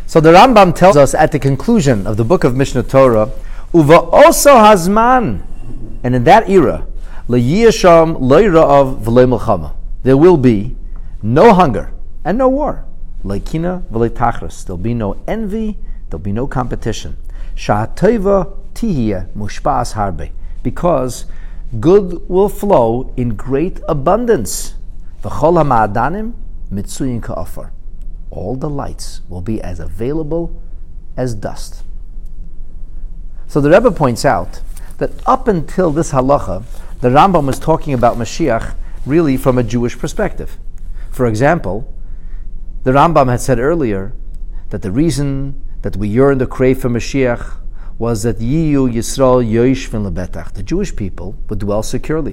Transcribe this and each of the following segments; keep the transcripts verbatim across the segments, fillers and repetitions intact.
So the Rambam tells us at the conclusion of the book of Mishnah Torah, Uva oso hazman, and in that era, le'yisham le'ira'av v'le milchama, there will be no hunger and no war. Le'kina v'le tachras, there'll be no envy, there'll be no competition. Sha'ateva tihiyah mushpa'as harbe, because good will flow in great abundance. V'chol ha'ma'adanim mitzuyin ka'afar, all the lights will be as available as dust. So the Rebbe points out that up until this halacha, the Rambam was talking about Mashiach really from a Jewish perspective. For example, the Rambam had said earlier that the reason that we yearned to crave for Mashiach was that Yiyu Yisrael Yoishvin Lebetach, the Jewish people would dwell securely.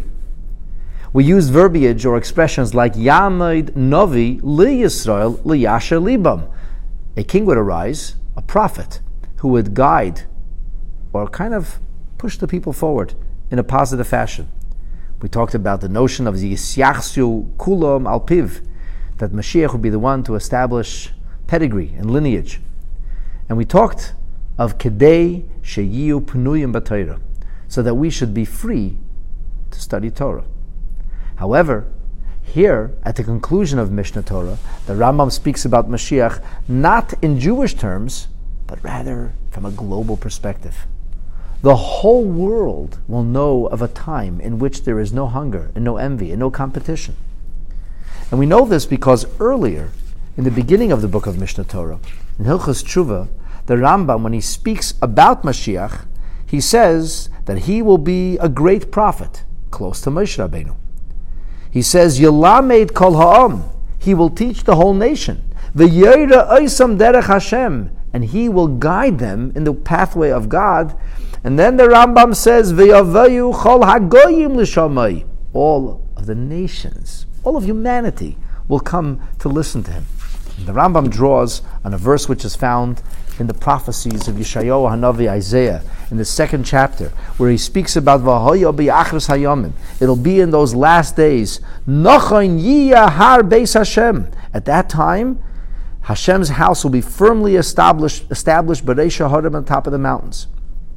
We used verbiage or expressions like Yamid Novi Li Yisrael Li Yasher Libam. A king would arise, a prophet, who would guide or kind of push the people forward in a positive fashion. We talked about the notion of Yisyachsu Kulam Alpiv, that Mashiach would be the one to establish pedigree and lineage. And we talked of Kedei Sheyiu Pnuyim B'Torah, so that we should be free to study Torah. However, here, at the conclusion of Mishnah Torah, the Rambam speaks about Mashiach not in Jewish terms, but rather from a global perspective. The whole world will know of a time in which there is no hunger and no envy and no competition. And we know this because earlier, in the beginning of the book of Mishnah Torah, in Hilchos Tshuva, the Rambam, when he speaks about Mashiach, he says that he will be a great prophet, close to Moshe Rabbeinu. He says, Yelamed kol ha'am, he will teach the whole nation. V'yera oisam derech Hashem, and he will guide them in the pathway of God. And then the Rambam says, V'yavayu chol hagoyim l'shamai, all of the nations, all of humanity will come to listen to him. And the Rambam draws on a verse which is found in the prophecies of Yeshayahu Hanavi Isaiah in the second chapter, where he speaks about V'hoya bi'achris hayamim. It'll be in those last days. Nachon yiyah har beis Hashem. At that time, Hashem's house will be firmly established, established B'reisha Harim on top of the mountains.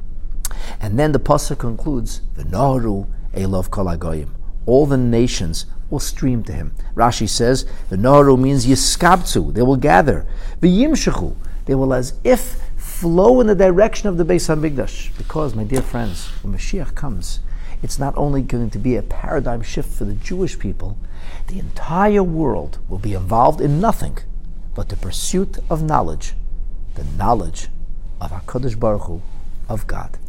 And then the pasuk concludes, V'naharu elov kol hagoyim. All the nations will stream to him. Rashi says, V'naharu means yiskabtzu, they will gather. V'yimshechu, they will as if flow in the direction of the Beis HaMikdash. Because, my dear friends, when Mashiach comes, it's not only going to be a paradigm shift for the Jewish people, the entire world will be involved in nothing but the pursuit of knowledge, the knowledge of HaKadosh Baruch Hu, of God.